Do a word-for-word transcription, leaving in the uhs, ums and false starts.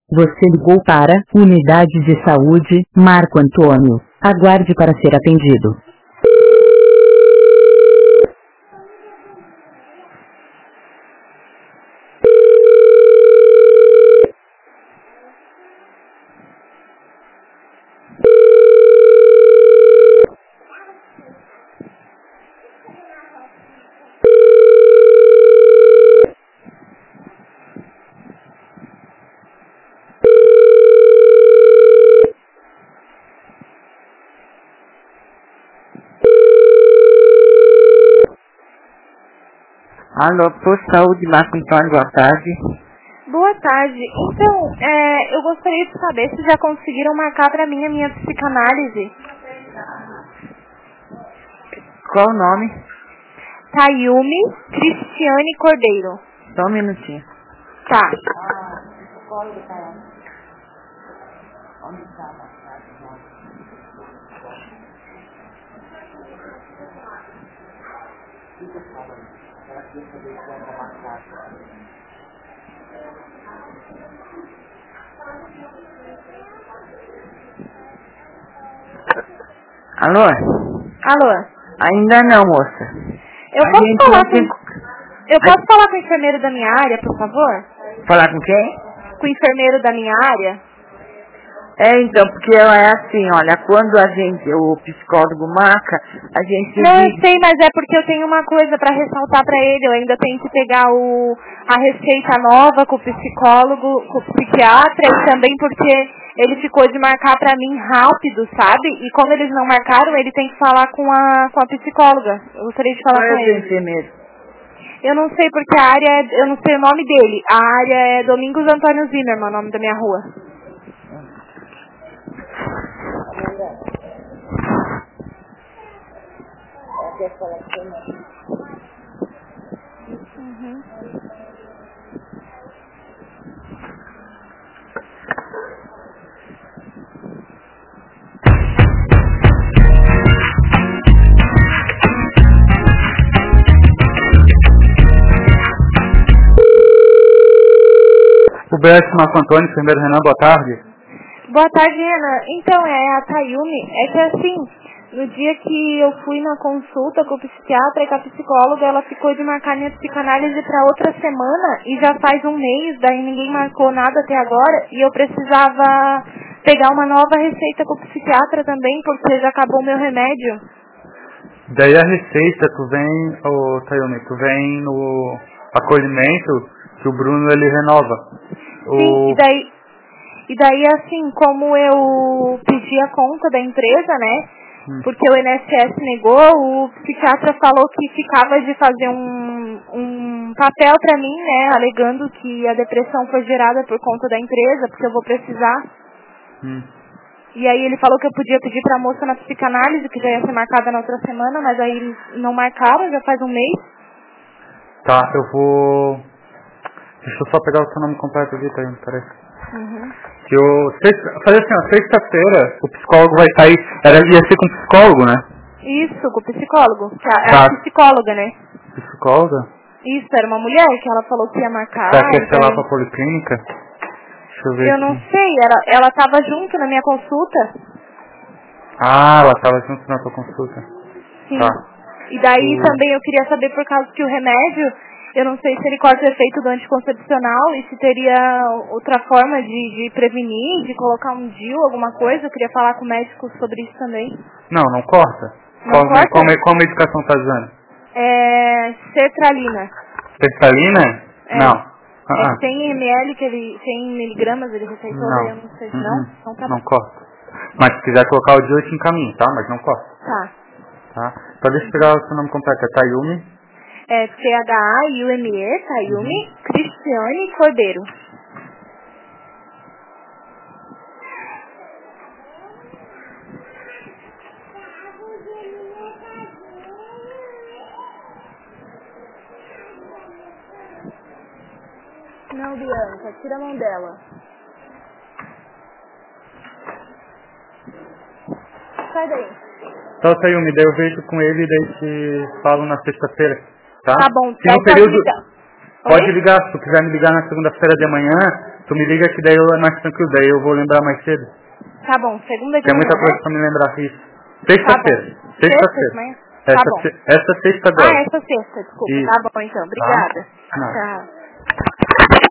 Você ligou para Unidade de Saúde, Marco Antônio. Aguarde para ser atendido. Alô, por saúde, Marco Antônio, boa tarde. Boa tarde. Então, é, eu gostaria de saber se já conseguiram marcar para mim a minha psicanálise. Qual o nome? Tayumi Cristiane Cordeiro. Só um minutinho. Tá. Alô? Alô. Ainda não, moça. Eu A posso gente falar não com tem- Eu posso falar com o enfermeiro da minha área, por favor? Falar com quem? Com o enfermeiro da minha área? É, então, porque ela é assim, olha, quando a gente, o psicólogo marca, a gente Não, eu diz, sei, mas é porque eu tenho uma coisa para ressaltar para ele. Eu ainda tenho que pegar o, a receita nova com o psicólogo, com o psiquiatra, e também porque ele ficou de marcar para mim rápido, sabe? E como eles não marcaram, ele tem que falar com a, com a psicóloga. Eu gostaria de falar qual é com o seu ele. enfermeiro? Eu não sei porque a área, é, eu não sei o nome dele. A área é Domingos Antônio Zimmermann, o nome da minha rua. Uhum. O B S Marco Antônio, enfermeiro Renan, boa tarde. Boa tarde, Renan. Então, é a Tayumi. É que assim, no dia que eu fui na consulta com o psiquiatra e com a psicóloga, ela ficou de marcar minha psicanálise para outra semana e já faz um mês, daí ninguém marcou nada até agora e eu precisava pegar uma nova receita com o psiquiatra também, porque já acabou o meu remédio. Daí a receita, tu vem, ô Tayumi, tu vem no acolhimento que o Bruno ele renova. Sim, O... e daí, e daí assim, como eu pedi a conta da empresa, né? Hum. Porque o I N S S negou, o psiquiatra falou que ficava de fazer um, um papel pra mim, né? Alegando que a depressão foi gerada por conta da empresa, porque eu vou precisar. Hum. E aí ele falou que eu podia pedir pra moça na psicanálise, que já ia ser marcada na outra semana, mas aí eles não marcaram, já faz um mês. Tá, eu vou... Deixa eu só pegar o seu nome completo aqui, Tayumi, peraí. Uhum. Que eu... Sexta... Fazer assim, ó, sexta-feira o psicólogo vai estar aí, era, ia ser com psicólogo, né? Isso, com o psicólogo. Que a, Tá. a psicóloga, né? Psicóloga? Isso, era uma mulher que ela falou que ia marcar. Será que ia e ser lá daí- pra policlínica? Deixa eu ver Eu não aqui. sei, ela, ela tava junto na minha consulta. Ah, ela tava junto na tua consulta. Sim. Tá. E daí O- também eu queria saber, por causa que o remédio, eu não sei se ele corta o efeito do anticoncepcional e se teria outra forma de, de prevenir, de colocar um D I U, alguma coisa. Eu queria falar com o médico sobre isso também. Não, não corta. Não qual, corta? Qual, qual medicação tá usando? É sertralina. Sertralina? É. Não. É Ah, cem mililitros, que ele, cem miligramas ele receitou, não. daí eu não sei. Uh-uh. Não? Então tá Não bom. corta. Mas se quiser colocar o D oito em caminho, tá? Mas não corta. Tá. Tá? Então deixa eu pegar o seu nome completo. É Tayumi. É C H A I U M E, Tayumi Cristiane Cordeiro. Não, Bianca, tira a mão dela. Sai daí. Então, Tayumi, daí eu vejo com ele e daí te falo na sexta-feira. Tá? Tá bom, Se daí no pode período... ligar. Pode ligar, se tu quiser me ligar na segunda-feira de manhã, tu me liga que daí eu é mais tranquilo, daí eu vou lembrar mais cedo. Tá bom, segunda de Tem manhã, muita coisa né? pra me lembrar isso. Sexta-feira. Tá bom. Sexta-feira. Sexta, Essa, tá bom. se- essa sexta agora. Ah, essa sexta, desculpa. Isso. Tá bom, então. Obrigada. Não. Tchau.